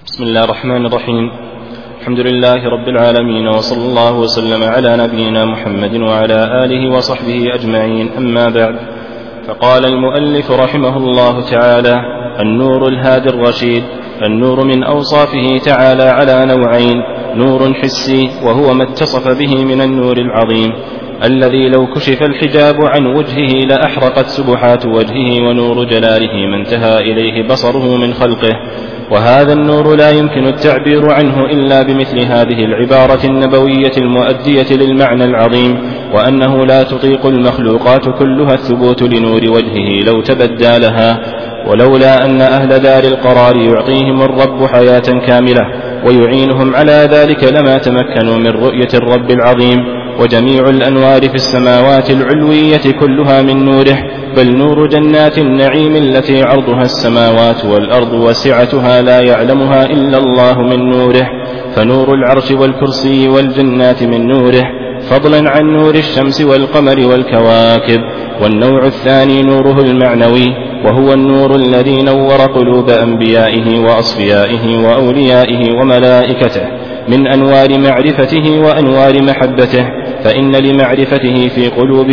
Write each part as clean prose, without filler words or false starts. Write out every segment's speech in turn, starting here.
بسم الله الرحمن الرحيم. الحمد لله رب العالمين، وصلى الله وسلم على نبينا محمد وعلى آله وصحبه أجمعين، أما بعد. فقال المؤلف رحمه الله تعالى: النور الهادي الرشيد. النور من أوصافه تعالى على نوعين: نور حسي وهو ما اتصف به من النور العظيم الذي لو كشف الحجاب عن وجهه لأحرقت سبحات وجهه ونور جلاله ما انتهى إليه بصره من خلقه، وهذا النور لا يمكن التعبير عنه إلا بمثل هذه العبارة النبوية المؤدية للمعنى العظيم، وأنه لا تطيق المخلوقات كلها الثبوت لنور وجهه لو تبدى لها، ولولا أن أهل دار القرار يعطيهم الرب حياة كاملة ويعينهم على ذلك لما تمكنوا من رؤية الرب العظيم. وجميع الأنوار في السماوات العلوية كلها من نوره، بل نور جنات النعيم التي عرضها السماوات والأرض وسعتها لا يعلمها إلا الله من نوره، فنور العرش والكرسي والجنات من نوره، فضلا عن نور الشمس والقمر والكواكب. والنوع الثاني نوره المعنوي، وهو النور الذي نور قلوب أنبيائه وأصفيائه وأوليائه وملائكته من أنوار معرفته وأنوار محبته، فإن لمعرفته في قلوب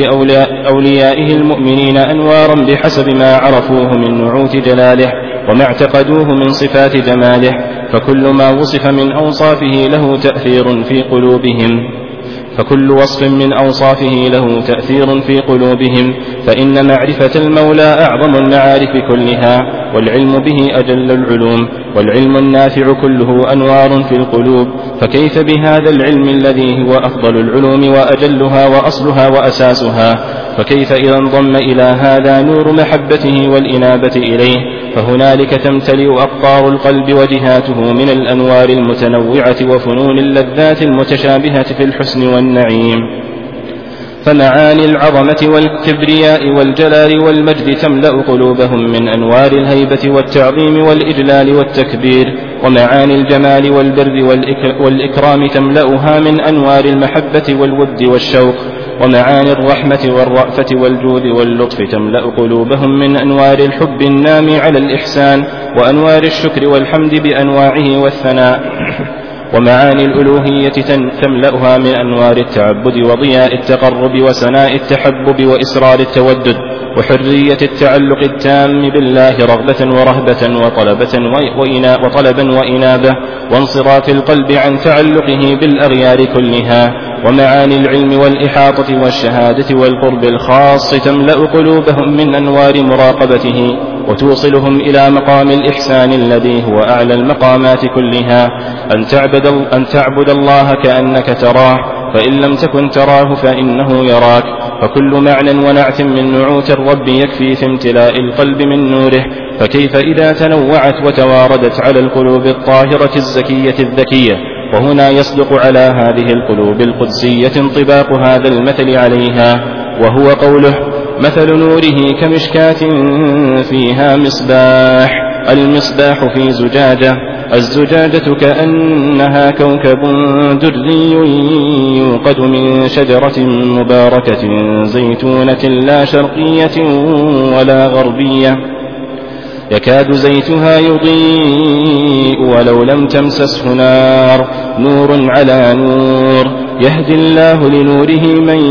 أوليائه المؤمنين أنوارا بحسب ما عرفوه من نعوت جلاله وما اعتقدوه من صفات جماله، فكل ما وصف من أوصافه له تأثير في قلوبهم فكل وصف من أوصافه له تأثير في قلوبهم، فإن معرفة المولى أعظم المعارف كلها، والعلم به أجل العلوم، والعلم النافع كله أنوار في القلوب، فكيف بهذا العلم الذي هو أفضل العلوم وأجلها وأصلها وأساسها؟ فكيف إذا انضم إلى هذا نور محبته والإنابة إليه؟ فهنالك تمتلئ أقطار القلب وجهاته من الأنوار المتنوعة وفنون اللذات المتشابهة في الحسن والنعيم، فمعاني العظمة والكبرياء والجلال والمجد تملأ قلوبهم من أنوار الهيبة والتعظيم والإجلال والتكبير، ومعاني الجمال والبر والإكرام تملأها من أنوار المحبة والود والشوق، ومعاني الرحمة والرأفة والجود واللطف تملأ قلوبهم من أنوار الحب النامي على الإحسان، وأنوار الشكر والحمد بأنواعه والثناء، ومعاني الألوهية تملأها من أنوار التعبد وضياء التقرب وسناء التحبب وإسرار التودد وحرية التعلق التام بالله رغبة ورهبة وطلبا وإنابة، وانصراف القلب عن تعلقه بالأغيار كلها، ومعاني العلم والإحاطة والشهادة والقرب الخاص تملأ قلوبهم من أنوار مراقبته وتوصلهم إلى مقام الإحسان الذي هو أعلى المقامات كلها، أن تعبد الله كأنك تراه، فإن لم تكن تراه فإنه يراك، فكل معنى ونعت من نعوت الرب يكفي في امتلاء القلب من نوره، فكيف إذا تنوعت وتواردت على القلوب الطاهرة الزكية الذكية؟ وهنا يصدق على هذه القلوب القدسية انطباق هذا المثل عليها، وهو قوله: مثل نوره كمشكاة فيها مصباح، المصباح في زجاجة، الزجاجة كأنها كوكب دري يوقد من شجرة مباركة زيتونة لا شرقية ولا غربية، يكاد زيتها يضيء ولو لم تمسسه نار، نور على نور، يهدي الله لنوره من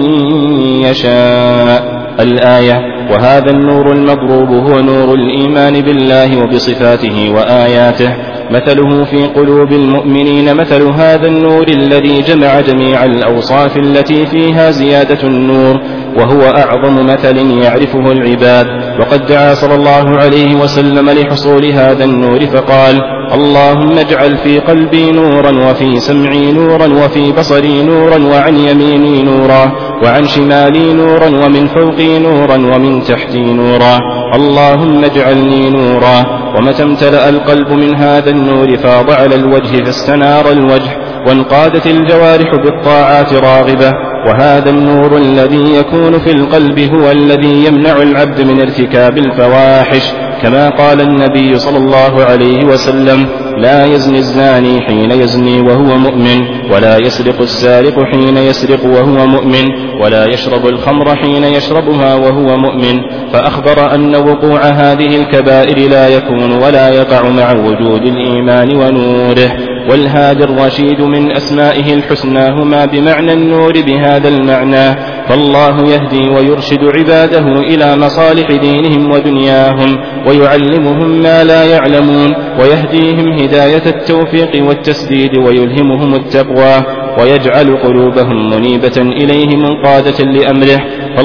يشاء. الآية. وهذا النور المضروب هو نور الإيمان بالله وبصفاته وآياته، مثله في قلوب المؤمنين مثل هذا النور الذي جمع جميع الأوصاف التي فيها زيادة النور، وهو أعظم مثل يعرفه العباد. وقد دعا صلى الله عليه وسلم لحصول هذا النور فقال: اللهم اجعل في قلبي نورا، وفي سمعي نورا، وفي بصري نورا، وعن يميني نورا، وعن شمالي نورا، ومن فوقي نورا، ومن تحتي نورا، اللهم اجعلني نورا. ومتى امتلأ القلب من هذا النور فاض على الوجه فاستنار الوجه، وانقادت الجوارح بالطاعات راغبة. وهذا النور الذي يكون في القلب هو الذي يمنع العبد من ارتكاب الفواحش، كما قال النبي صلى الله عليه وسلم: لا يزني الزاني حين يزني وهو مؤمن، ولا يسرق السارق حين يسرق وهو مؤمن، ولا يشرب الخمر حين يشربها وهو مؤمن، فأخبر أن وقوع هذه الكبائر لا يكون ولا يقع مع وجود الإيمان ونوره. والهادي الرشيد من أسمائه الحسنى هما بمعنى النور بهذا المعنى، فالله يهدي ويرشد عباده إلى مصالح دينهم ودنياهم، ويعلمهم ما لا يعلمون، ويهديهم هداية التوفيق والتسديد، ويلهمهم التقوى، ويجعل قلوبهم منيبة إليه منقادة لأمره.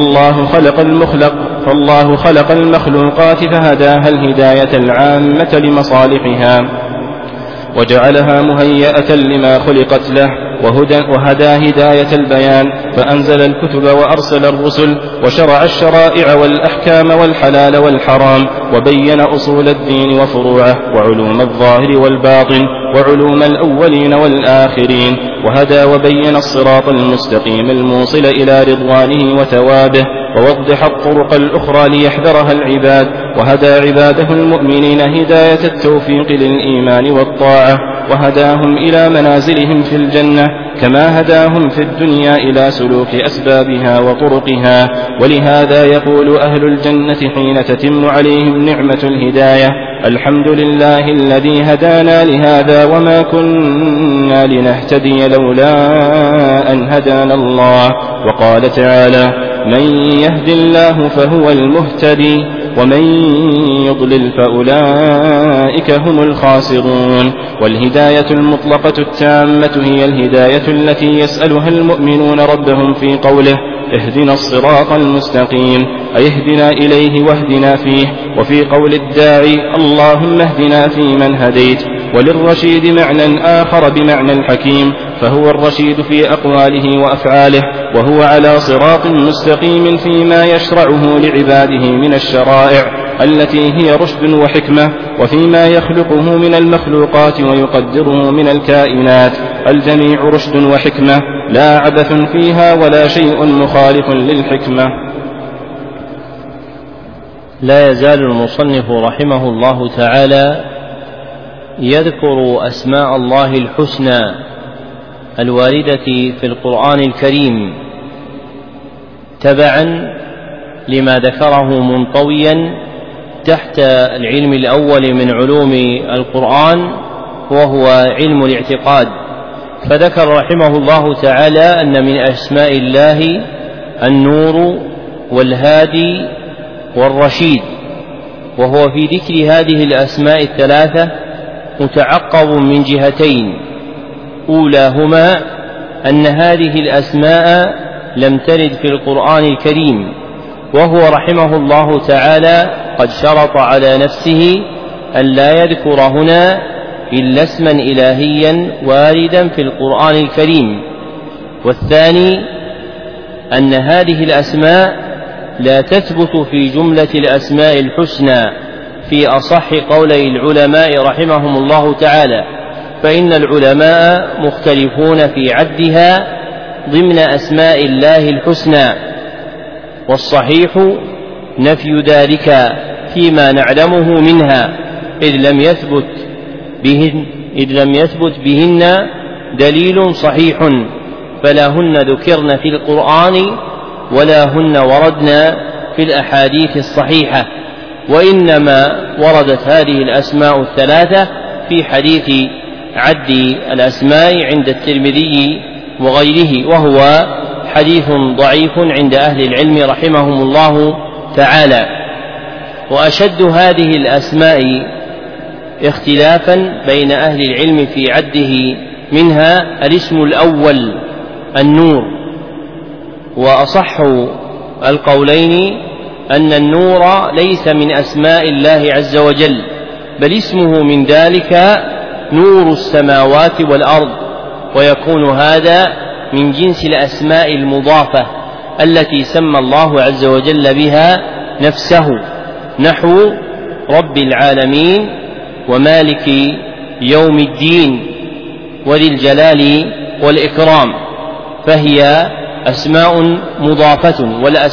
فالله خلق المخلوقات فهداها الهداية العامة لمصالحها، وجعلها مهيئة لما خلقت له، وهدى هداية البيان، فأنزل الكتب وأرسل الرسل، وشرع الشرائع والأحكام والحلال والحرام، وبين أصول الدين وفروعه، وعلوم الظاهر والباطن، وعلوم الأولين والآخرين، وهدى وبين الصراط المستقيم الموصل إلى رضوانه وثوابه، ووضح الطرق الأخرى ليحذرها العباد، وهدى عباده المؤمنين هداية التوفيق للإيمان والطاعة، وهداهم إلى منازلهم في الجنة، كما هداهم في الدنيا إلى سلوك أسبابها وطرقها. ولهذا يقول أهل الجنة حين تتم عليهم نعمة الهداية: الحمد لله الذي هدانا لهذا وما كنا لنهتدي لولا أن هدانا الله. وقال تعالى: من يهد الله فهو المهتدي، ومن يضلل فأولئك هم الخاسرون. والهداية المطلقة التامة هي الهداية التي يسألها المؤمنون ربهم في قوله: اهدنا الصراط المستقيم، أي اهدنا إليه واهدنا فيه. وفي قول الداعي: اللهم اهدنا فيمن هديت. وللرشيد معنى آخر بمعنى الحكيم، فهو الرشيد في أقواله وأفعاله، وهو على صراط مستقيم فيما يشرعه لعباده من الشرائع التي هي رشد وحكمة، وفيما يخلقه من المخلوقات ويقدره من الكائنات. الجميع رشد وحكمة، لا عبث فيها ولا شيء مخالف للحكمة. لا يزال المصنف رحمه الله تعالى يذكر أسماء الله الحسنى الواردة في القرآن الكريم تبعا لما ذكره منطويا تحت العلم الأول من علوم القرآن، وهو علم الاعتقاد. فذكر رحمه الله تعالى أن من أسماء الله النور والهادي والرشيد، وهو في ذكر هذه الأسماء الثلاثة متعقب من جهتين: أولاهما أن هذه الأسماء لم ترد في القرآن الكريم، وهو رحمه الله تعالى قد شرط على نفسه أن لا يذكر هنا إلا اسما إلهيا واردا في القرآن الكريم. والثاني أن هذه الأسماء لا تثبت في جملة الأسماء الحسنى في أصح قولي العلماء رحمهم الله تعالى، فإن العلماء مختلفون في عدها ضمن أسماء الله الحسنى، والصحيح نفي ذلك فيما نعلمه منها، إذ لم يثبت بهن دليل صحيح، فلا هن ذكرن في القرآن ولا هن وردن في الأحاديث الصحيحة، وإنما وردت هذه الأسماء الثلاثة في حديث عد الأسماء عند الترمذي وغيره، وهو حديث ضعيف عند أهل العلم رحمهم الله تعالى. وأشد هذه الأسماء اختلافا بين أهل العلم في عده منها الاسم الأول النور، وأصح القولين أن النور ليس من أسماء الله عز وجل، بل اسمه من ذلك نور السماوات والأرض، ويكون هذا من جنس الأسماء المضافة التي سمى الله عز وجل بها نفسه، نحو رب العالمين ومالك يوم الدين وذي الجلال والإكرام، فهي أسماء مضافة،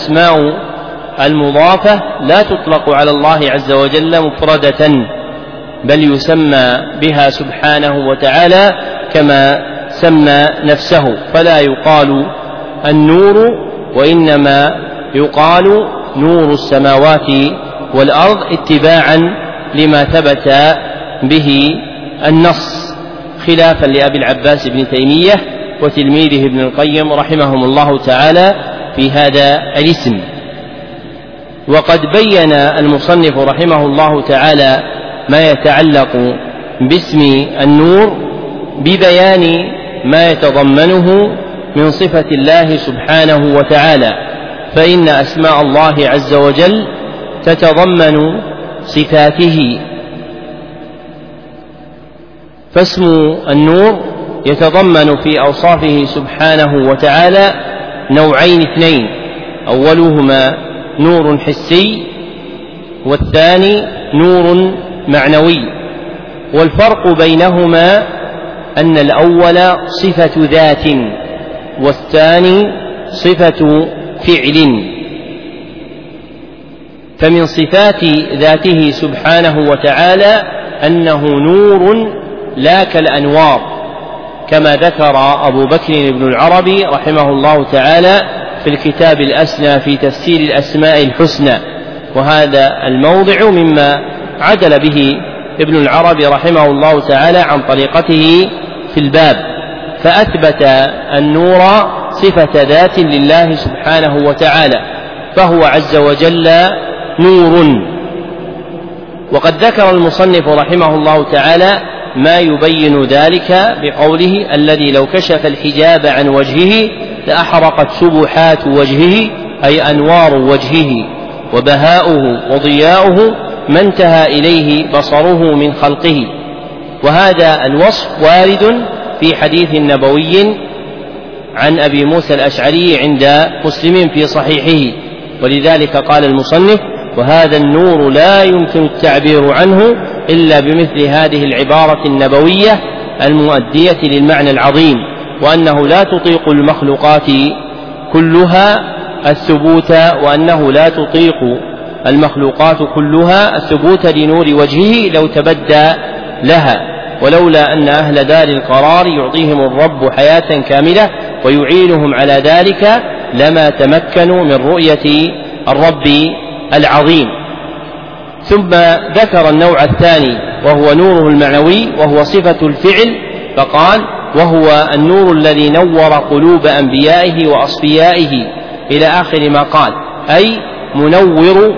والأسماء المضافة لا تطلق على الله عز وجل مفردة، بل يسمى بها سبحانه وتعالى كما سمى نفسه، فلا يقال النور وإنما يقال نور السماوات والأرض اتباعا لما ثبت به النص، خلافا لأبي العباس بن تيمية وتلميذه ابن القيم رحمهم الله تعالى في هذا الاسم. وقد بين المصنف رحمه الله تعالى ما يتعلق باسم النور ببيان ما يتضمنه من صفة الله سبحانه وتعالى، فإن أسماء الله عز وجل تتضمن صفاته، فاسم النور يتضمن في أوصافه سبحانه وتعالى نوعين اثنين، أولهما نور حسي والثاني نور معنوي، والفرق بينهما أن الأول صفة ذات والثاني صفة فعل. فمن صفات ذاته سبحانه وتعالى أنه نور لا كالأنوار، كما ذكر أبو بكر بن العربي رحمه الله تعالى في الكتاب الأسنى في تفسير الأسماء الحسنى، وهذا الموضع مما عدل به ابن العربي رحمه الله تعالى عن طريقته في الباب، فأثبت النور صفة ذات لله سبحانه وتعالى، فهو عز وجل نور. وقد ذكر المصنف رحمه الله تعالى ما يبين ذلك بقوله: الذي لو كشف الحجاب عن وجهه لأحرقت سبحات وجهه، أي أنوار وجهه وبهاؤه وضياؤه ما انتهى إليه بصره من خلقه. وهذا الوصف وارد في حديث نبوي عن أبي موسى الأشعري عند مسلم في صحيحه، ولذلك قال المصنف: وهذا النور لا يمكن التعبير عنه إلا بمثل هذه العبارة النبوية المؤدية للمعنى العظيم، وأنه لا تطيق المخلوقات كلها الثبوت، وأنه لا تطيق المخلوقات كلها الثبوت لنور وجهه لو تبدى لها، ولولا أن أهل دار القرار يعطيهم الرب حياة كاملة ويعينهم على ذلك لما تمكنوا من رؤية الرب العظيم. ثم ذكر النوع الثاني وهو نوره المعنوي، وهو صفة الفعل، فقال: وهو النور الذي نور قلوب أنبيائه وأصفيائه، إلى آخر ما قال، أي منور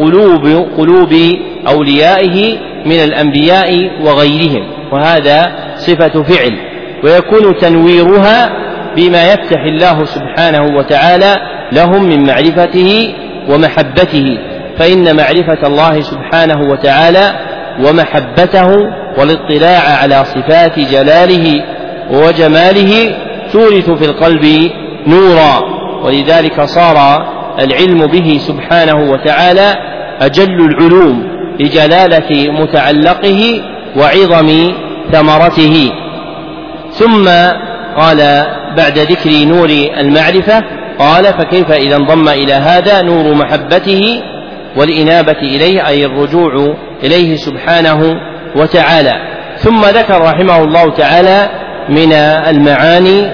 قلوب أوليائه من الأنبياء وغيرهم، وهذا صفة فعل. ويكون تنويرها بما يفتح الله سبحانه وتعالى لهم من معرفته ومحبته، فإن معرفة الله سبحانه وتعالى ومحبته والاطلاع على صفات جلاله وجماله تورث في القلب نورا، ولذلك صار العلم به سبحانه وتعالى أجل العلوم لجلالة متعلقه وعظم ثمرته. ثم قال بعد ذكر نور المعرفة قال: فكيف إذا انضم إلى هذا نور محبته والإنابة إليه، أي الرجوع إليه سبحانه وتعالى. ثم ذكر رحمه الله تعالى من المعاني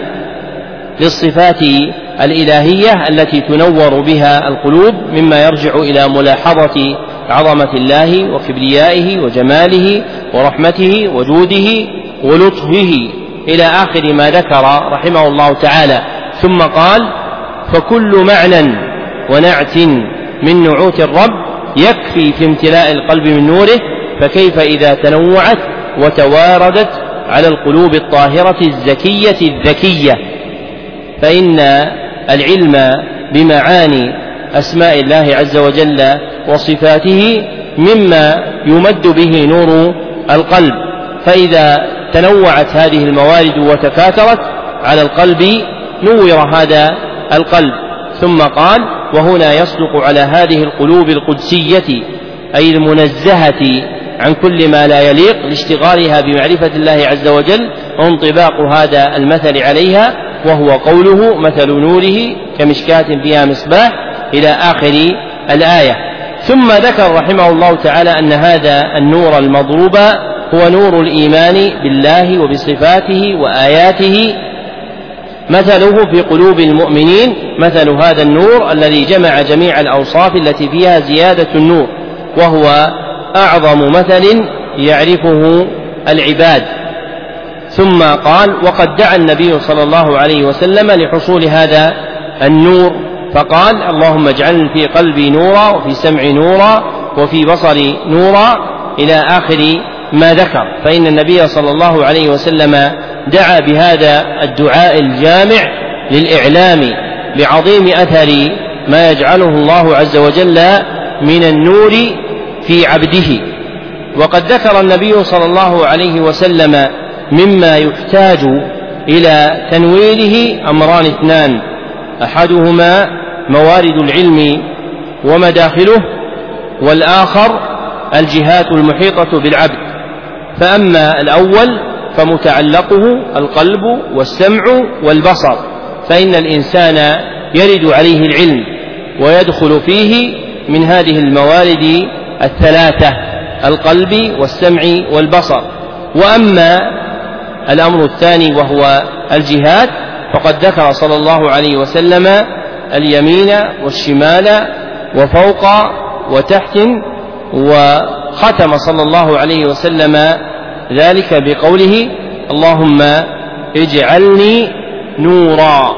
للصفات الإلهية التي تنور بها القلوب مما يرجع إلى ملاحظة عظمة الله وكبريائه وجماله ورحمته وجوده ولطفه، إلى آخر ما ذكر رحمه الله تعالى. ثم قال: فكل معنى ونعت من نعوت الرب يكفي في امتلاء القلب من نوره، فكيف إذا تنوعت وتواردت على القلوب الطاهرة الزكية الذكية. فإن العلم بمعاني أسماء الله عز وجل وصفاته مما يمد به نور القلب، فإذا تنوعت هذه الموارد وتكاثرت على القلب نور هذا القلب. ثم قال: وهنا يصدق على هذه القلوب القدسية، أي المنزهة عن كل ما لا يليق لاشتغالها بمعرفة الله عز وجل، وانطباق هذا المثل عليها، وهو قوله: مثل نوره كمشكاة فيها مصباح، إلى آخر الآية. ثم ذكر رحمه الله تعالى أن هذا النور المضروب هو نور الإيمان بالله وبصفاته وآياته، مثله في قلوب المؤمنين مثل هذا النور الذي جمع جميع الأوصاف التي فيها زيادة النور، وهو أعظم مثل يعرفه العباد. ثم قال: وقد دعا النبي صلى الله عليه وسلم لحصول هذا النور فقال: اللهم اجعل في قلبي نورا وفي سمعي نورا وفي بصري نورا، إلى آخر ما ذكر. فإن النبي صلى الله عليه وسلم دعا بهذا الدعاء الجامع للإعلام بعظيم أثر ما يجعله الله عز وجل من النور في عبده. وقد ذكر النبي صلى الله عليه وسلم مما يحتاج إلى تنويره أمران اثنان: أحدهما موارد العلم ومداخله، والآخر الجهات المحيطة بالعبد. فأما الأول فمتعلقه القلب والسمع والبصر، فإن الإنسان يرد عليه العلم ويدخل فيه من هذه الموارد الثلاثة: القلب والسمع والبصر. وأما الأمر الثاني وهو الجهات فقد ذكر صلى الله عليه وسلم اليمين والشمال وفوق وتحت، وختم صلى الله عليه وسلم ذلك بقوله: اللهم اجعلني نورا.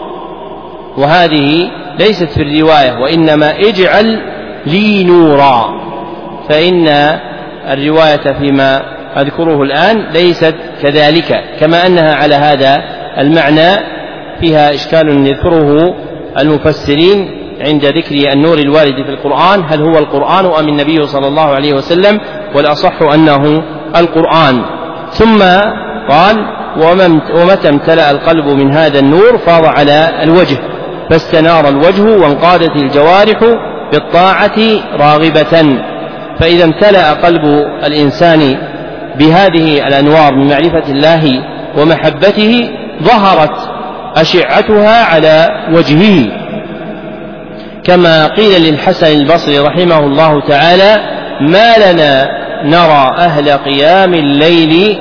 وهذه ليست في الرواية، وإنما اجعل لي نورا، فإن الرواية فيما أذكره الآن ليست كذلك، كما أنها على هذا المعنى فيها إشكال يذكره المفسرين عند ذكر النور الوارد في القرآن: هل هو القرآن أم النبي صلى الله عليه وسلم؟ والأصح أنه القرآن. ثم قال: ومتى امتلأ القلب من هذا النور فاض على الوجه، فاستنار الوجه وانقادت الجوارح بالطاعة راغبة. فإذا امتلأ قلب الإنسان بهذه الأنوار من معرفة الله ومحبته ظهرت أشعتها على وجهه، كما قيل للحسن البصري رحمه الله تعالى: ما لنا نرى أهل قيام الليل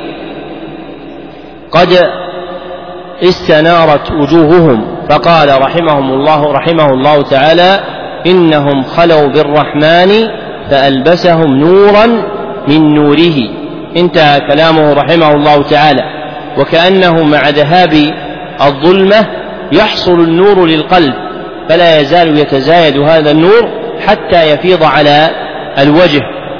قد استنارت وجوههم، فقال رحمه الله تعالى: إنهم خلوا بالرحمن فألبسهم نورا من نوره. انتهى كلامه رحمه الله تعالى. وكأنه مع ذهاب الظلمة يحصل النور للقلب، فلا يزال يتزايد هذا النور حتى يفيض على الوجه.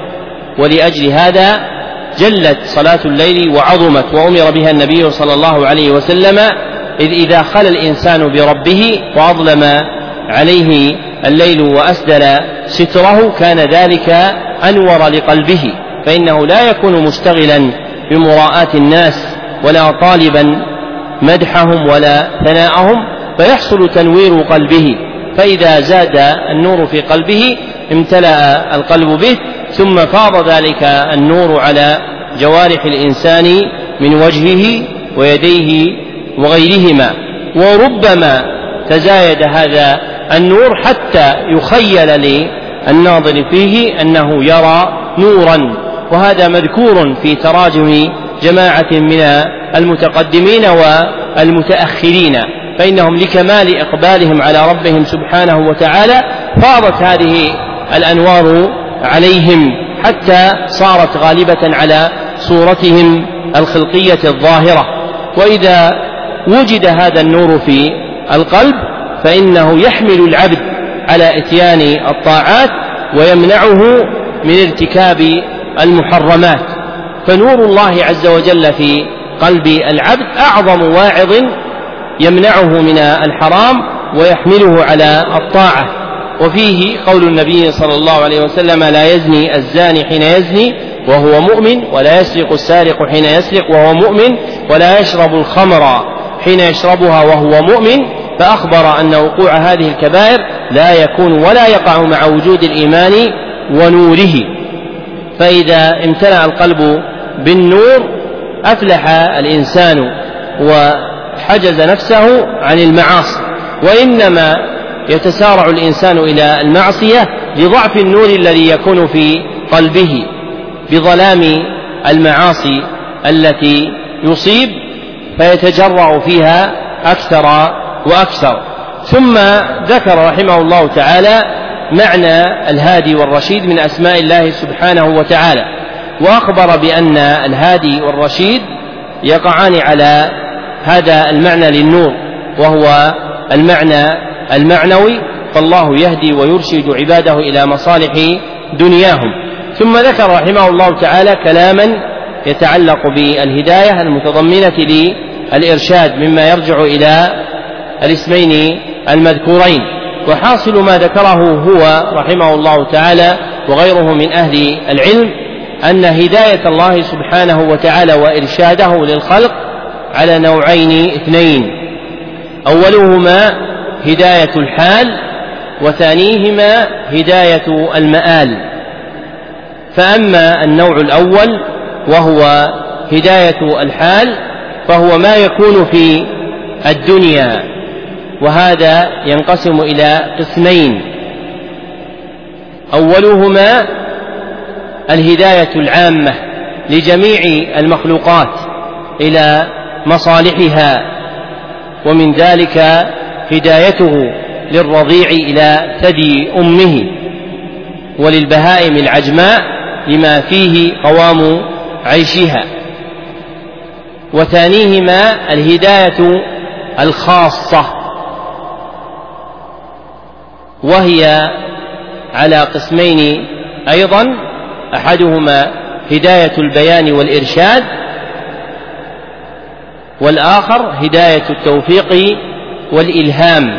ولأجل هذا جلت صلاة الليل وعظمت، وأمر بها النبي صلى الله عليه وسلم، إذ إذا خلى الإنسان بربه وأظلم عليه الليل وأسدل ستره كان ذلك أنور لقلبه، فإنه لا يكون مشتغلا بمراءاة الناس ولا طالبا مدحهم ولا ثناءهم، فيحصل تنوير قلبه. فإذا زاد النور في قلبه امتلأ القلب به، ثم فاض ذلك النور على جوارح الإنسان من وجهه ويديه وغيرهما. وربما تزايد هذا النور حتى يخيل للناظر فيه أنه يرى نورا، وهذا مذكور في تراجم جماعة من المتقدمين والمتأخرين، فإنهم لكمال إقبالهم على ربهم سبحانه وتعالى فاضت هذه الأنوار عليهم حتى صارت غالبة على صورتهم الخلقية الظاهرة. وإذا وجد هذا النور في القلب فإنه يحمل العبد على إتيان الطاعات ويمنعه من ارتكاب المحرمات. فنور الله عز وجل في قلب العبد أعظم واعظ يمنعه من الحرام ويحمله على الطاعة. وفيه قول النبي صلى الله عليه وسلم: لا يزني الزاني حين يزني وهو مؤمن، ولا يسرق السارق حين يسرق وهو مؤمن، ولا يشرب الخمر حين يشربها وهو مؤمن. فأخبر أن وقوع هذه الكبائر لا يكون ولا يقع مع وجود الإيمان ونوره. فإذا امتلأ القلب بالنور أفلح الإنسان وحجز نفسه عن المعاصي. وإنما يتسارع الإنسان إلى المعصية لضعف النور الذي يكون في قلبه بظلام المعاصي التي يصيب، فيتجرع فيها أكثر وأكثر. ثم ذكر رحمه الله تعالى معنى الهادي والرشيد من أسماء الله سبحانه وتعالى، وأخبر بأن الهادي والرشيد يقعان على هذا المعنى للنور، وهو المعنى المعنوي، فالله يهدي ويرشد عباده إلى مصالح دنياهم. ثم ذكر رحمه الله تعالى كلاما يتعلق بالهداية المتضمنة للإرشاد مما يرجع إلى الاسمين المذكورين. وحاصل ما ذكره هو رحمه الله تعالى وغيره من أهل العلم أن هداية الله سبحانه وتعالى وإرشاده للخلق على نوعين اثنين: أولهما هداية الحال، وثانيهما هداية المآل. فأما النوع الأول وهو هداية الحال فهو ما يكون في الدنيا، وهذا ينقسم إلى قسمين: أولهما الهداية العامة لجميع المخلوقات إلى مصالحها، ومن ذلك هدايته للرضيع إلى ثدي أمه، وللبهائم العجماء لما فيه قوام عيشها. وثانيهما الهداية الخاصة، وهي على قسمين أيضا: أحدهما هداية البيان والإرشاد، والآخر هداية التوفيق والإلهام.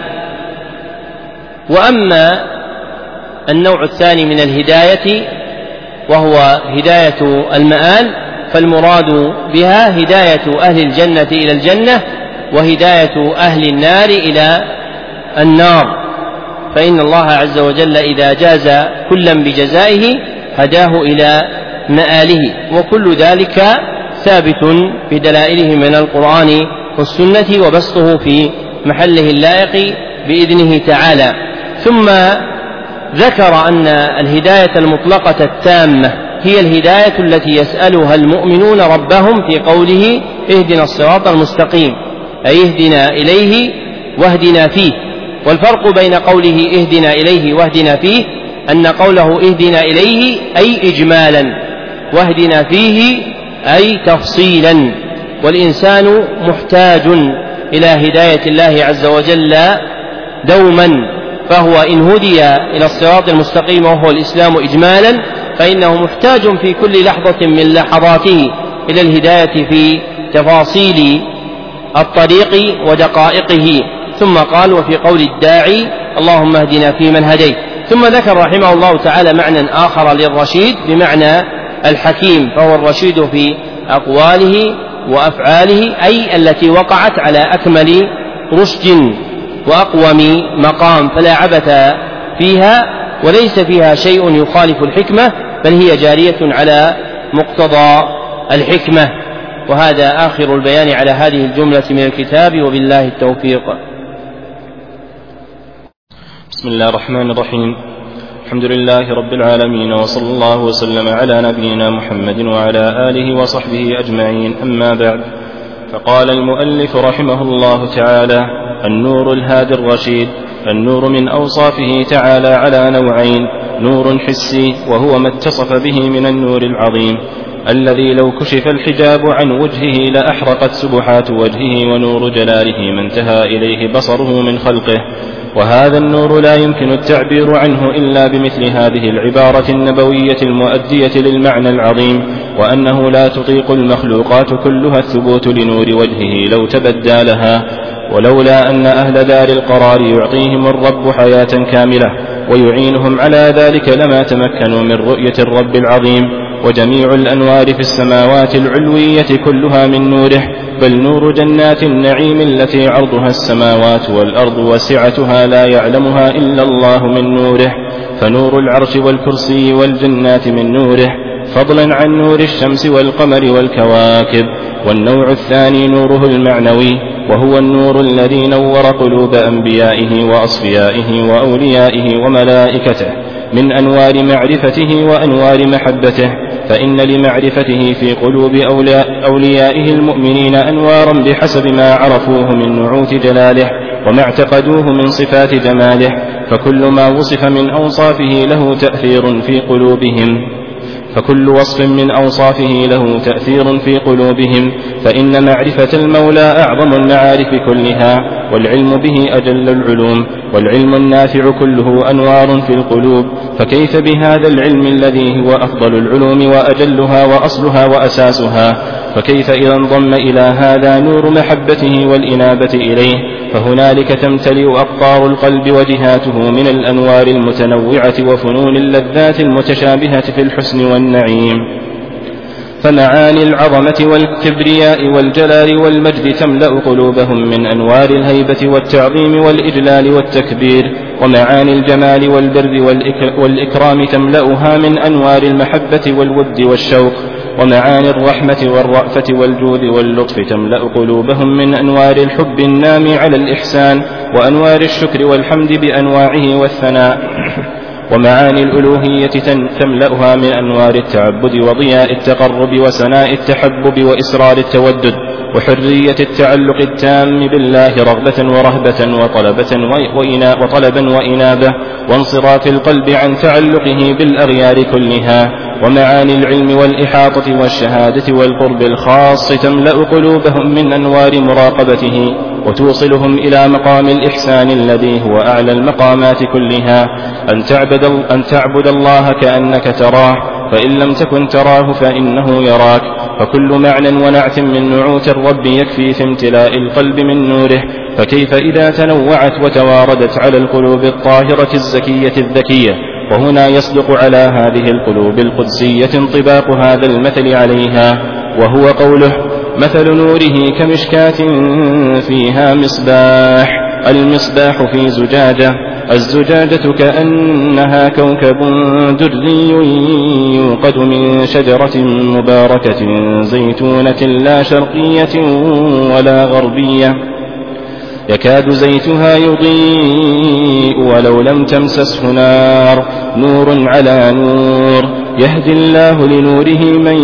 وأما النوع الثاني من الهداية وهو هداية المآل، فالمراد بها هداية أهل الجنة إلى الجنة، وهداية أهل النار إلى النار، فإن الله عز وجل إذا جاز كلا بجزائه هداه إلى مآله، وكل ذلك ثابت بدلائله من القرآن والسنة، وبسطه في محله اللائق بإذنه تعالى. ثم ذكر أن الهداية المطلقة التامة هي الهداية التي يسألها المؤمنون ربهم في قوله: اهدنا الصراط المستقيم، أي اهدنا إليه واهدنا فيه. والفرق بين قوله اهدنا إليه واهدنا فيه أن قوله اهدنا إليه أي إجمالا، واهدنا فيه أي تفصيلا، والإنسان محتاج إلى هداية الله عز وجل دوما، فهو إن هدي إلى الصراط المستقيم وهو الإسلام إجمالا فإنه محتاج في كل لحظة من لحظاته إلى الهداية في تفاصيل الطريق ودقائقه. ثم قال: وفي قول الداعي اللهم اهدنا فيمن هديت. ثم ذكر رحمه الله تعالى معنى آخر للرشيد بمعنى الحكيم، فهو الرشيد في أقواله وأفعاله، أي التي وقعت على أكمل رشد وأقوم مقام، فلا عبث فيها وليس فيها شيء يخالف الحكمة، بل هي جارية على مقتضى الحكمة. وهذا آخر البيان على هذه الجملة من الكتاب، وبالله التوفيق. بسم الله الرحمن الرحيم. الحمد لله رب العالمين، وصلى الله وسلم على نبينا محمد وعلى آله وصحبه أجمعين. أما بعد، فقال المؤلف رحمه الله تعالى: النور الهادي الرشيد. النور من أوصافه تعالى على نوعين: نور حسي وهو ما اتصف به من النور العظيم الذي لو كشف الحجاب عن وجهه لأحرقت سبحات وجهه ونور جلاله ما انتهى إليه بصره من خلقه، وهذا النور لا يمكن التعبير عنه إلا بمثل هذه العبارة النبوية المؤدية للمعنى العظيم، وأنه لا تطيق المخلوقات كلها الثبوت لنور وجهه لو تبدى لها، ولولا أن أهل دار القرار يعطيهم الرب حياة كاملة ويعينهم على ذلك لما تمكنوا من رؤية الرب العظيم. وجميع الأنوار في السماوات العلوية كلها من نوره، بل نور جنات النعيم التي عرضها السماوات والأرض وسعتها لا يعلمها إلا الله من نوره، فنور العرش والكرسي والجنات من نوره، فضلا عن نور الشمس والقمر والكواكب. والنوع الثاني نوره المعنوي، وهو النور الذي نور قلوب أنبيائه وأصفيائه وأوليائه وملائكته من أنوار معرفته وأنوار محبته، فإن لمعرفته في قلوب أوليائه المؤمنين أنوارا بحسب ما عرفوه من نعوت جلاله وما اعتقدوه من صفات جماله، فكل ما وصف من أوصافه له تأثير في قلوبهم فكل وصف من أوصافه له تأثير في قلوبهم، فإن معرفة المولى أعظم المعارف كلها، والعلم به أجل العلوم، والعلم النافع كله أنوار في القلوب، فكيف بهذا العلم الذي هو أفضل العلوم وأجلها وأصلها وأساسها؟ فكيف إذا انضم إلى هذا نور محبته والإنابة إليه؟ فهنالك تمتلئ أقطار القلب وجهاته من الأنوار المتنوعة وفنون اللذات المتشابهة في الحسن والنعيم، فمعاني العظمة والكبرياء والجلال والمجد تملأ قلوبهم من أنوار الهيبة والتعظيم والإجلال والتكبير، ومعاني الجمال والبر والإكرام تملأها من أنوار المحبة والود والشوق، ومعاني الرحمة والرأفة والجود واللطف تملأ قلوبهم من أنوار الحب النامي على الإحسان، وأنوار الشكر والحمد بأنواعه والثناء، ومعاني الألوهية تملأها من أنوار التعبد وضياء التقرب وسناء التحبب وإسرار التودد وحرية التعلق التام بالله رغبة ورهبة وطلبا وإنابة، وانصراف القلب عن تعلقه بالأغيار كلها، ومعاني العلم والإحاطة والشهادة والقرب الخاص تملأ قلوبهم من أنوار مراقبته وتوصلهم إلى مقام الإحسان الذي هو أعلى المقامات كلها، أن تعبد الله كأنك تراه، فإن لم تكن تراه فإنه يراك، فكل معنى ونعت من نعوت الرب يكفي في امتلاء القلب من نوره، فكيف إذا تنوعت وتواردت على القلوب الطاهرة الزكية الذكية؟ وهنا يصدق على هذه القلوب القدسية انطباق هذا المثل عليها، وهو قوله: مثل نوره كمشكاة فيها مصباح، المصباح في زجاجة، الزجاجة كأنها كوكب دري يوقد من شجرة مباركة زيتونة لا شرقية ولا غربية، يكاد زيتها يضيء ولو لم تمسسه نار، نور على نور، يهدي الله لنوره من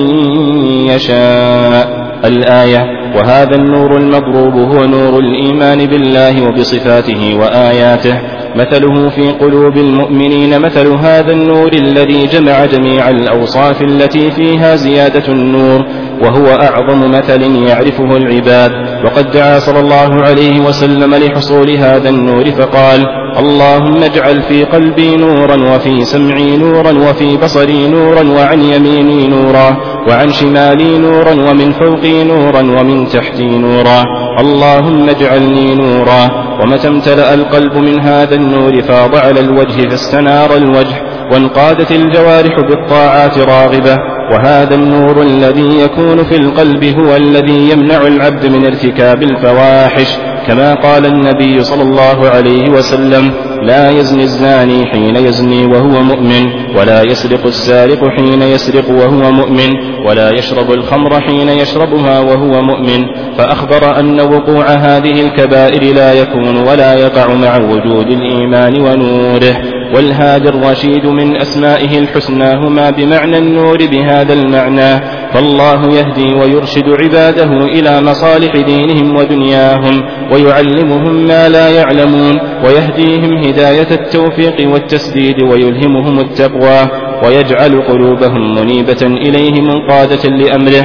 يشاء. الآية. وهذا النور المضروب هو نور الإيمان بالله وبصفاته وآياته، مثله في قلوب المؤمنين مثل هذا النور الذي جمع جميع الأوصاف التي فيها زيادة النور، وهو أعظم مثل يعرفه العباد. وقد دعا صلى الله عليه وسلم لحصول هذا النور فقال: اللهم اجعل في قلبي نورا، وفي سمعي نورا، وفي بصري نورا، وعن يميني نورا، وعن شمالي نورا، ومن فوقي نورا، ومن تحتي نورا، اللهم اجعلني نورا. ومتى امتلأ القلب من هذا النور فاض على الوجه فاستنار الوجه، وانقادت الجوارح بالطاعات راغبة. وهذا النور الذي يكون في القلب هو الذي يمنع العبد من ارتكاب الفواحش، كما قال النبي صلى الله عليه وسلم: لا يزني الزاني حين يزني وهو مؤمن، ولا يسرق السارق حين يسرق وهو مؤمن، ولا يشرب الخمر حين يشربها وهو مؤمن، فأخبر أن وقوع هذه الكبائر لا يكون ولا يقع مع وجود الإيمان ونوره. والهادي الرشيد من أسمائه الحسنى هما بمعنى النور بهذا المعنى، فالله يهدي ويرشد عباده إلى مصالح دينهم ودنياهم، ويعلمهم ما لا يعلمون، ويهديهم هداية التوفيق والتسديد، ويلهمهم التقوى، ويجعل قلوبهم منيبة إليه منقادة لأمره.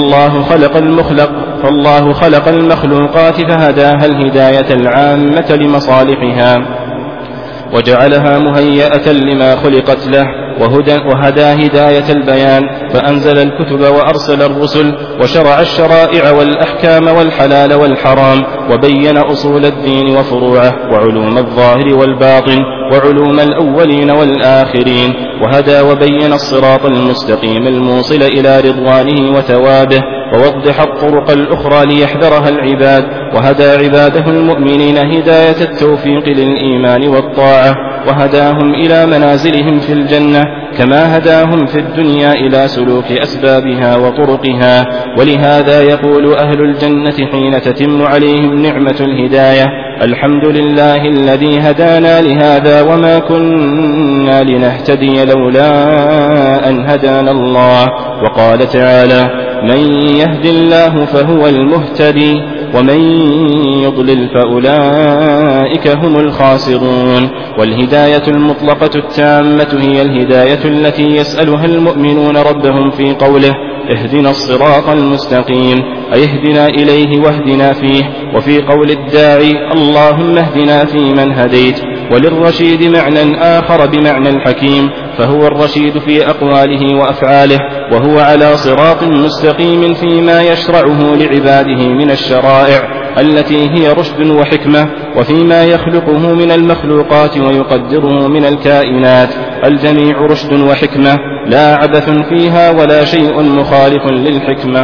فالله خلق المخلوقات فهداها الهداية العامة لمصالحها، وجعلها مهيئة لما خلقت له، وهدى هداية البيان، فأنزل الكتب وأرسل الرسل، وشرع الشرائع والأحكام والحلال والحرام، وبين أصول الدين وفروعه، وعلوم الظاهر والباطن، وعلوم الأولين والآخرين، وهدى وبين الصراط المستقيم الموصل إلى رضوانه وثوابه، ووضح الطرق الأخرى ليحذرها العباد، وهدى عباده المؤمنين هداية التوفيق للإيمان والطاعة، وهداهم إلى منازلهم في الجنة، كما هداهم في الدنيا إلى سلوك أسبابها وطرقها. ولهذا يقول أهل الجنة حين تتم عليهم نعمة الهداية: الحمد لله الذي هدانا لهذا وما كنا لنهتدي لولا أن هدانا الله. وقال تعالى: من يهد الله فهو المهتدي ومن يضلل فأولئك هم الخاسرون. والهداية المطلقة التامة هي الهداية التي يسألها المؤمنون ربهم في قوله: اهدنا الصراط المستقيم، أي اهدنا إليه واهدنا فيه. وفي قول الداعي: اللهم اهدنا فيمن هديت. وللرشيد معنى آخر بمعنى الحكيم، فهو الرشيد في أقواله وأفعاله، وهو على صراط مستقيم فيما يشرعه لعباده من الشرائع التي هي رشد وحكمة، وفيما يخلقه من المخلوقات ويقدره من الكائنات. الجميع رشد وحكمة، لا عبث فيها ولا شيء مخالف للحكمة.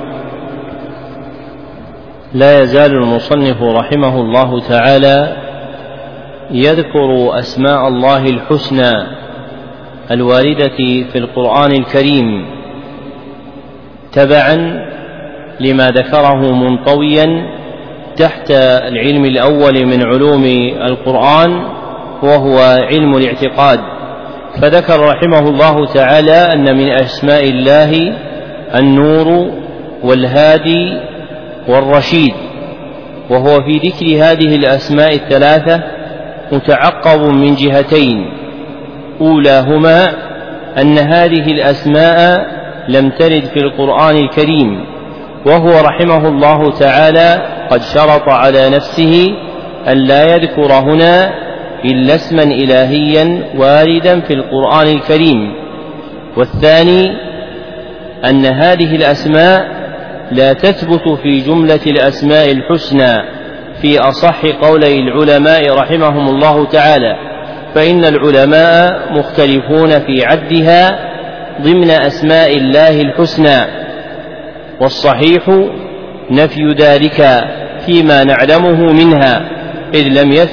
لا يزال المصنف رحمه الله تعالى يذكر أسماء الله الحسنى الواردة في القرآن الكريم تبعا لما ذكره منطويا تحت العلم الأول من علوم القرآن وهو علم الاعتقاد. فذكر رحمه الله تعالى أن من أسماء الله النور والهادي والرشيد، وهو في ذكر هذه الأسماء الثلاثة متعقب من جهتين: أولاهما أن هذه الأسماء لم ترد في القرآن الكريم، وهو رحمه الله تعالى قد شرط على نفسه أن لا يذكر هنا إلا اسما إلهيا واردا في القرآن الكريم. والثاني أن هذه الأسماء لا تثبت في جملة الأسماء الحسنى في أصح قولي العلماء رحمهم الله تعالى، فإن العلماء مختلفون في عدها ضمن أسماء الله الحسنى، والصحيح نفي ذلك فيما نعلمه منها، إذ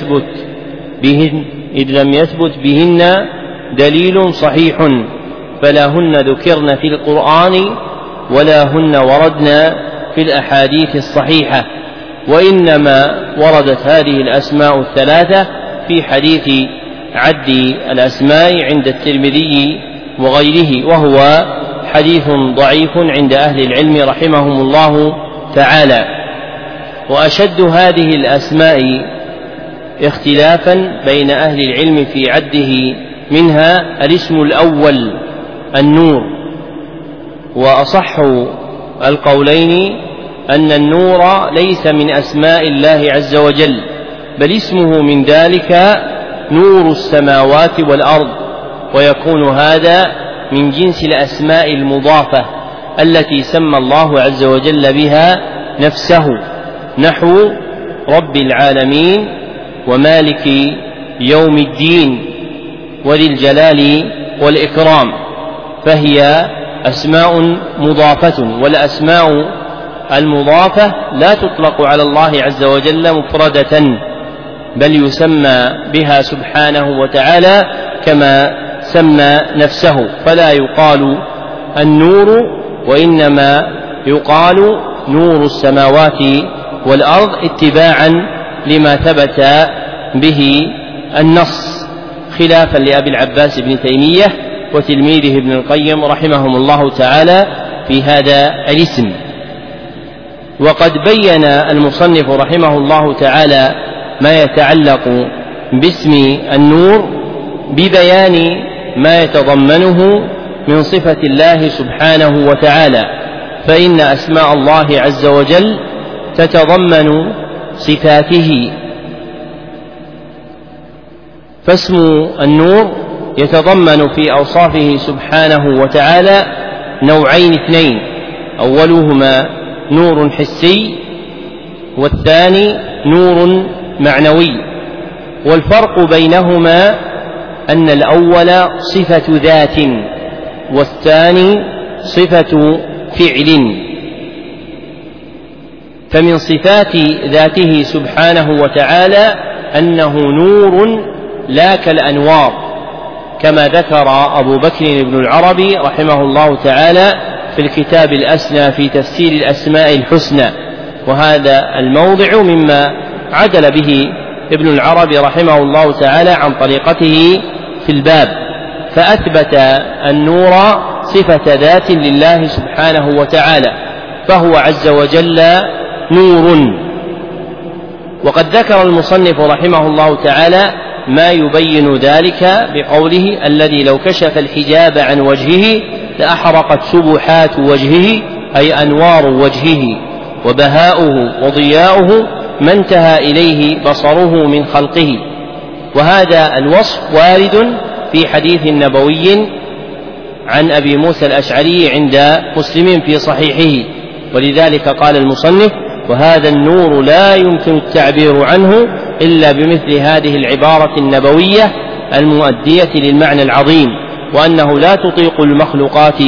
لم يثبت بهن دليل صحيح، فلا هن ذكرن في القرآن ولا هن وردن في الأحاديث الصحيحة، وإنما وردت هذه الأسماء الثلاثة في حديث عد الأسماء عند الترمذي وغيره، وهو حديث ضعيف عند أهل العلم رحمهم الله تعالى. وأشد هذه الأسماء اختلافا بين أهل العلم في عده منها الاسم الأول النور، وأصح القولين أن النور ليس من أسماء الله عز وجل، بل اسمه من ذلك نور السماوات والأرض، ويكون هذا من جنس الأسماء المضافة التي سمى الله عز وجل بها نفسه، نحو رب العالمين ومالك يوم الدين وذي الجلال والإكرام، فهي أسماء مضافة. والأسماء المضافة لا تطلق على الله عز وجل مفردة، بل يسمى بها سبحانه وتعالى كما سمى نفسه، فلا يقال النور وإنما يقال نور السماوات والأرض اتباعا لما ثبت به النص، خلافا لأبي العباس بن تيمية وتلميذه ابن القيم رحمهم الله تعالى في هذا الاسم. وقد بين المصنف رحمه الله تعالى ما يتعلق باسم النور ببيان ما يتضمنه من صفة الله سبحانه وتعالى، فإن أسماء الله عز وجل تتضمن صفاته، فاسم النور يتضمن في أوصافه سبحانه وتعالى نوعين اثنين: أولهما نور حسي، والثاني نور معنوي. والفرق بينهما أن الأول صفة ذات والثاني صفة فعل. فمن صفات ذاته سبحانه وتعالى أنه نور لا كالأنوار، كما ذكر أبو بكر بن العربي رحمه الله تعالى في الكتاب الأسنى في تفسير الأسماء الحسنى. وهذا الموضع مما عدل به ابن العربي رحمه الله تعالى عن طريقته في الباب، فأثبت النور صفة ذات لله سبحانه وتعالى، فهو عز وجل نور. وقد ذكر المصنف رحمه الله تعالى ما يبين ذلك بقوله: الذي لو كشف الحجاب عن وجهه لأحرقت سبحات وجهه، أي أنوار وجهه وبهاؤه وضياؤه ما انتهى إليه بصره من خلقه. وهذا الوصف وارد في حديث نبوي عن أبي موسى الأشعري عند مسلم في صحيحه، ولذلك قال المصنف: وهذا النور لا يمكن التعبير عنه إلا بمثل هذه العبارة النبوية المؤدية للمعنى العظيم، وأنه لا تطيق المخلوقات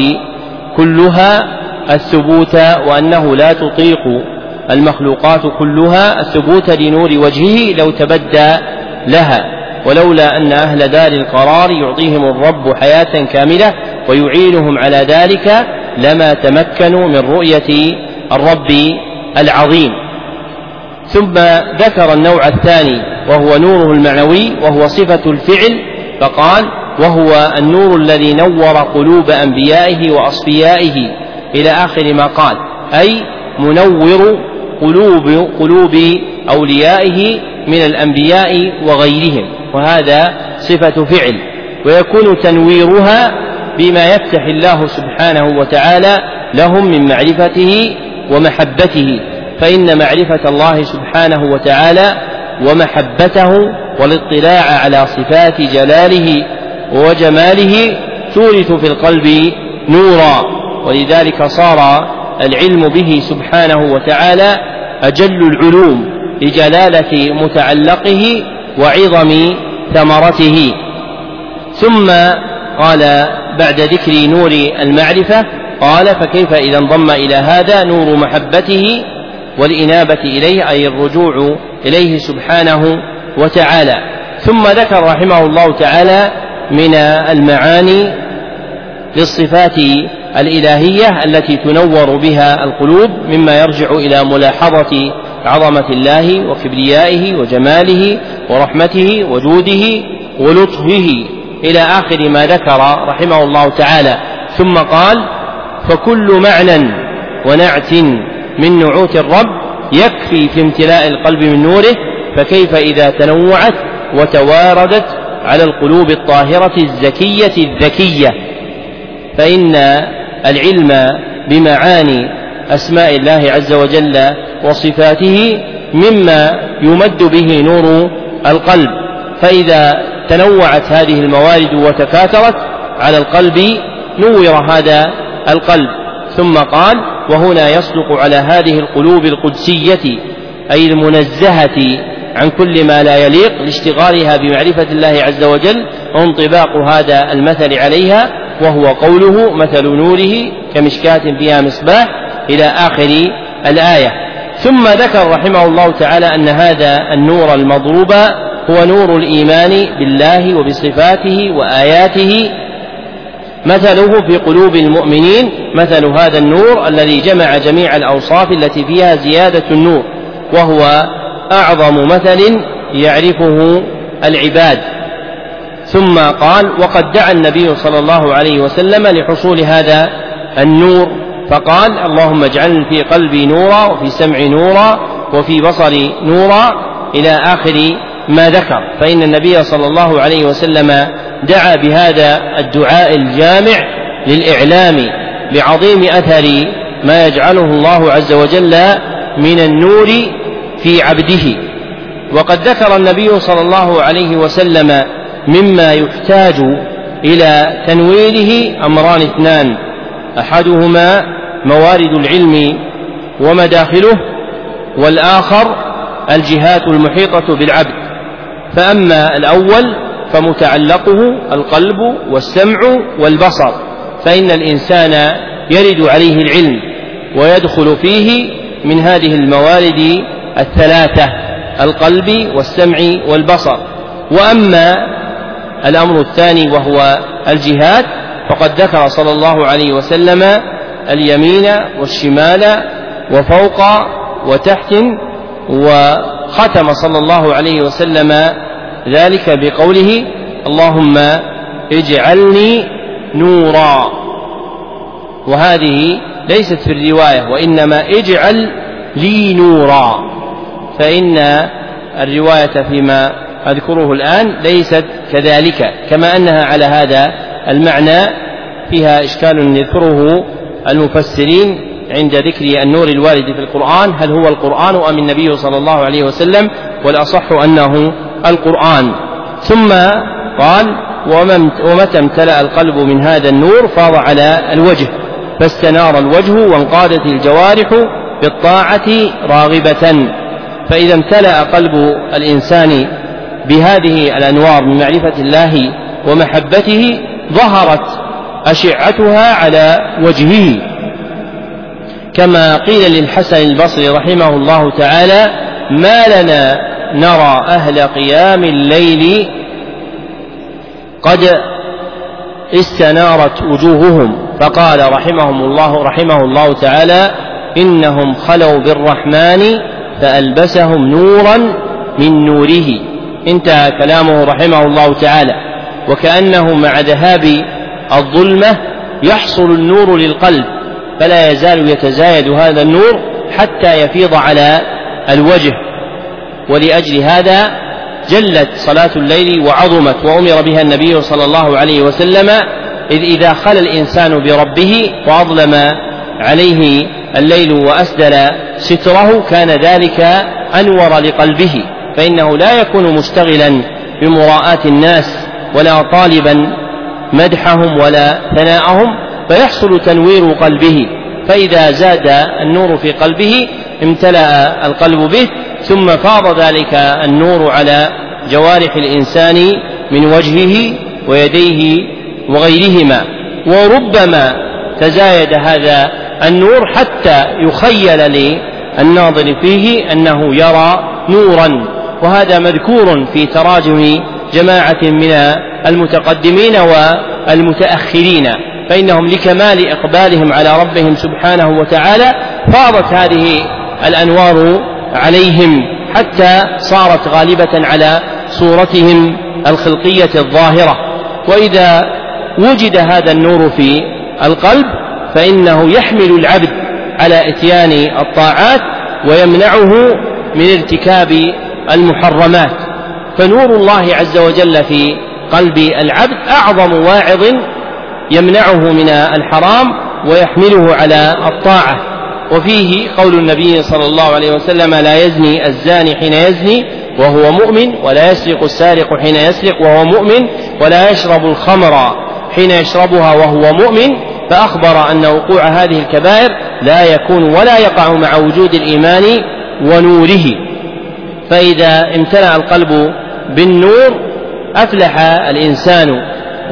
كلها الثبوت، وأنه لا تطيق المخلوقات كلها الثبوت لنور وجهه لو تبدى لها، ولولا أن أهل دار القرار يعطيهم الرب حياة كاملة ويعينهم على ذلك لما تمكنوا من رؤية الرب العظيم. ثم ذكر النوع الثاني وهو نوره المعنوي، وهو صفة الفعل، فقال: وهو النور الذي نور قلوب أنبيائه وأصفيائه، إلى آخر ما قال، أي منور قلوب أوليائه من الأنبياء وغيرهم، وهذا صفة فعل. ويكون تنويرها بما يفتح الله سبحانه وتعالى لهم من معرفته ومحبته، فإن معرفة الله سبحانه وتعالى ومحبته والاطلاع على صفات جلاله وجماله تورث في القلب نورا، ولذلك صار العلم به سبحانه وتعالى أجل العلوم لجلالة متعلقه وعظم ثمرته. ثم قال بعد ذكر نور المعرفة قال: فكيف إذا انضم إلى هذا نور محبته والإنابة إليه، أي الرجوع إليه سبحانه وتعالى. ثم ذكر رحمه الله تعالى من المعاني للصفات الإلهية التي تنور بها القلوب مما يرجع إلى ملاحظة عظمة الله وكبريائه وجماله ورحمته وجوده ولطفه، إلى آخر ما ذكر رحمه الله تعالى. ثم قال: فكل معنى ونعت من نعوت الرب يكفي في امتلاء القلب من نوره، فكيف إذا تنوعت وتواردت على القلوب الطاهرة الزكية الذكية. فإن العلم بمعاني أسماء الله عز وجل وصفاته مما يمد به نور القلب، فإذا تنوعت هذه الموارد وتكاثرت على القلب نور هذا القلب. ثم قال: وهنا يصدق على هذه القلوب القدسية، أي المنزهة عن كل ما لا يليق لاشتغالها بمعرفة الله عز وجل، انطباق هذا المثل عليها، وهو قوله: مثل نوره كمشكاة فيها مصباح، إلى آخر الآية. ثم ذكر رحمه الله تعالى أن هذا النور المضروب هو نور الإيمان بالله وبصفاته وآياته، مثله في قلوب المؤمنين مثل هذا النور الذي جمع جميع الأوصاف التي فيها زيادة النور، وهو أعظم مثل يعرفه العباد. ثم قال: وقد دعا النبي صلى الله عليه وسلم لحصول هذا النور، فقال: اللهم اجعل في قلبي نورا وفي سمعي نورا وفي بصري نورا، إلى آخر ما ذكر. فإن النبي صلى الله عليه وسلم دعا بهذا الدعاء الجامع للإعلام بعظيم أثر ما يجعله الله عز وجل من النور في عبده. وقد ذكر النبي صلى الله عليه وسلم مما يحتاج إلى تنويره أمران اثنان: أحدهما موارد العلم ومداخله، والآخر الجهات المحيطة بالعبد. فأما الأول فمتعلقه القلب والسمع والبصر، فإن الإنسان يرد عليه العلم ويدخل فيه من هذه الموارد الثلاثة: القلب والسمع والبصر. وأما الأمر الثاني وهو الجهاد، فقد ذكر صلى الله عليه وسلم اليمين والشمال وفوق وتحت، وختم صلى الله عليه وسلم ذلك بقوله اللهم اجعلني نورا، وهذه ليست في الرواية وإنما اجعل لي نورا، فإن الرواية فيما أذكره الآن ليست كذلك، كما أنها على هذا المعنى فيها إشكال يذكره المفسرين عند ذكر النور الوارد في القرآن، هل هو القرآن أم النبي صلى الله عليه وسلم؟ والأصح أنه القرآن. ثم قال ومتى امتلأ القلب من هذا النور فاض على الوجه، فاستنار الوجه وانقادت الجوارح بالطاعة راغبة. فإذا امتلأ قلب الإنسان بهذه الأنوار من معرفة الله ومحبته ظهرت أشعتها على وجهه، كما قيل للحسن البصري رحمه الله تعالى ما لنا نرى أهل قيام الليل قد استنارت وجوههم، فقال رحمه الله تعالى إنهم خلوا بالرحمن فألبسهم نورا من نوره. انتهى كلامه رحمه الله تعالى. وكأنه مع ذهاب الظلمة يحصل النور للقلب، فلا يزال يتزايد هذا النور حتى يفيض على الوجه. ولأجل هذا جلت صلاة الليل وعظمت، وأمر بها النبي صلى الله عليه وسلم، إذ إذا خلى الإنسان بربه وأظلم عليه الليل وأسدل ستره كان ذلك أنور لقلبه، فإنه لا يكون مشتغلا بمراءاة الناس ولا طالبا مدحهم ولا ثناءهم، فيحصل تنوير قلبه. فإذا زاد النور في قلبه امتلأ القلب به، ثم فاض ذلك النور على جوارح الإنسان من وجهه ويديه وغيرهما. وربما تزايد هذا النور حتى يخيل للناظر فيه أنه يرى نورا، وهذا مذكور في تراجم جماعة من المتقدمين والمتأخرين، فإنهم لكمال إقبالهم على ربهم سبحانه وتعالى فاضت هذه الأنوار عليهم حتى صارت غالبة على صورتهم الخلقية الظاهرة. وإذا وجد هذا النور في القلب فإنه يحمل العبد على إتيان الطاعات ويمنعه من ارتكاب المحرمات. فنور الله عز وجل في قلب العبد أعظم واعظ يمنعه من الحرام ويحمله على الطاعة. وفيه قول النبي صلى الله عليه وسلم لا يزني الزاني حين يزني وهو مؤمن، ولا يسرق السارق حين يسرق وهو مؤمن، ولا يشرب الخمر حين يشربها وهو مؤمن، فأخبر أن وقوع هذه الكبائر لا يكون ولا يقع مع وجود الإيمان ونوره. فإذا امتلأ القلب بالنور أفلح الإنسان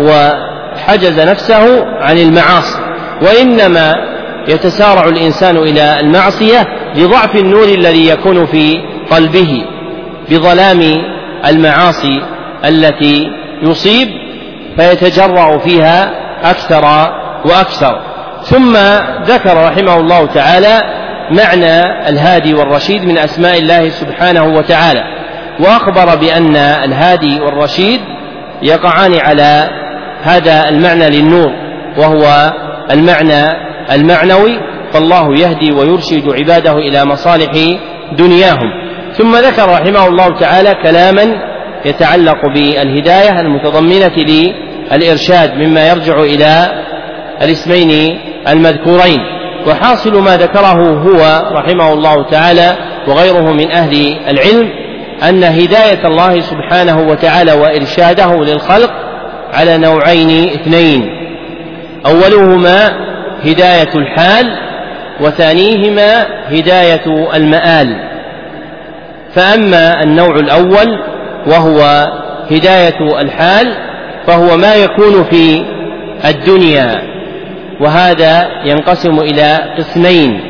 وحجز نفسه عن المعاصي. وإنما يتسارع الإنسان إلى المعصية لضعف النور الذي يكون في قلبه بظلام المعاصي التي يصيب، فيتجرع فيها أكثر وأكثر. ثم ذكر رحمه الله تعالى معنى الهادي والرشيد من أسماء الله سبحانه وتعالى، وأخبر بأن الهادي والرشيد يقعان على هذا المعنى للنور، وهو المعنى المعنوي، فالله يهدي ويرشد عباده إلى مصالح دنياهم. ثم ذكر رحمه الله تعالى كلاما يتعلق بالهداية المتضمنة للإرشاد مما يرجع إلى الاسمين المذكورين. وحاصل ما ذكره هو رحمه الله تعالى وغيره من أهل العلم أن هداية الله سبحانه وتعالى وإرشاده للخلق على نوعين اثنين: أولهما هداية الحال، وثانيهما هداية المآل. فأما النوع الأول وهو هداية الحال فهو ما يكون في الدنيا، وهذا ينقسم إلى قسمين: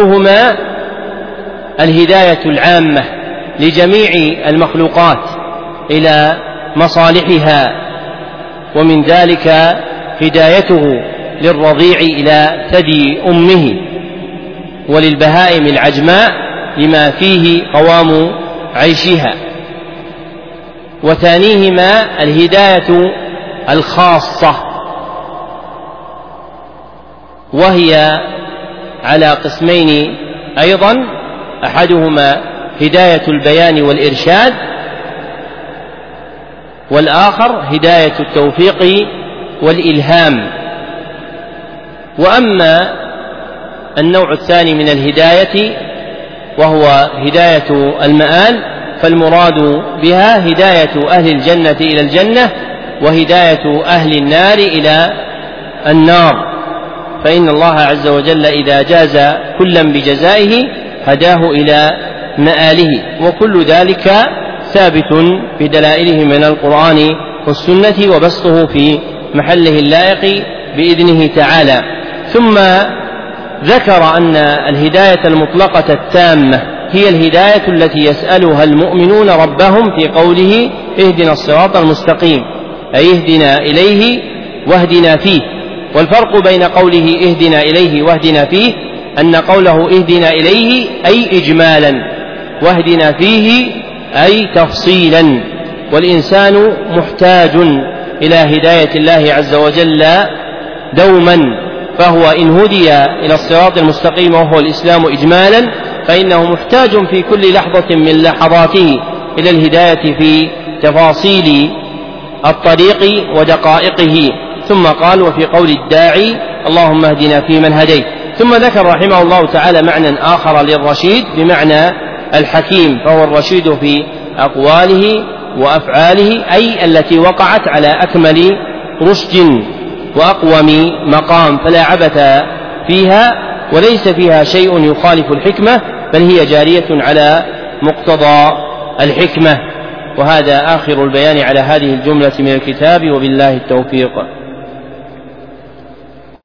أولهما الهداية العامة لجميع المخلوقات، إلى مصالحها، ومن ذلك هدايته للرضيع إلى ثدي أمه، وللبهائم العجماء لما فيه قوام عيشها. وثانيهما الهداية الخاصة، وهي على قسمين أيضا، أحدهما هداية البيان والإرشاد، والآخر هداية التوفيق والإلهام. وأما النوع الثاني من الهداية وهو هداية المآل، فالمراد بها هداية أهل الجنة إلى الجنة، وهداية أهل النار إلى النار، فإن الله عز وجل إذا جاز كلا بجزائه هداه إلى مآله، وكل ذلك ثابت بدلائله من القرآن والسنة، وبسطه في محله اللائق بإذنه تعالى. ثم ذكر أن الهداية المطلقة التامة هي الهداية التي يسألها المؤمنون ربهم في قوله اهدنا الصراط المستقيم، أي اهدنا إليه واهدنا فيه. والفرق بين قوله اهدنا إليه واهدنا فيه أن قوله اهدنا إليه أي إجمالا، واهدنا فيه أي تفصيلا، والإنسان محتاج إلى هداية الله عز وجل دوما، فهو إن هدي إلى الصراط المستقيم وهو الإسلام إجمالا فإنه محتاج في كل لحظة من لحظاته إلى الهداية في تفاصيل الطريق ودقائقه. ثم قال وفي قول الداعي اللهم اهدنا فيمن هديت. ثم ذكر رحمه الله تعالى معنى آخر للرشيد بمعنى الحكيم، فهو الرشيد في أقواله وأفعاله، أي التي وقعت على أكمل رشد وأقوم مقام، فلا عبث فيها وليس فيها شيء يخالف الحكمة، بل هي جارية على مقتضى الحكمة. وهذا آخر البيان على هذه الجملة من الكتاب، وبالله التوفيق.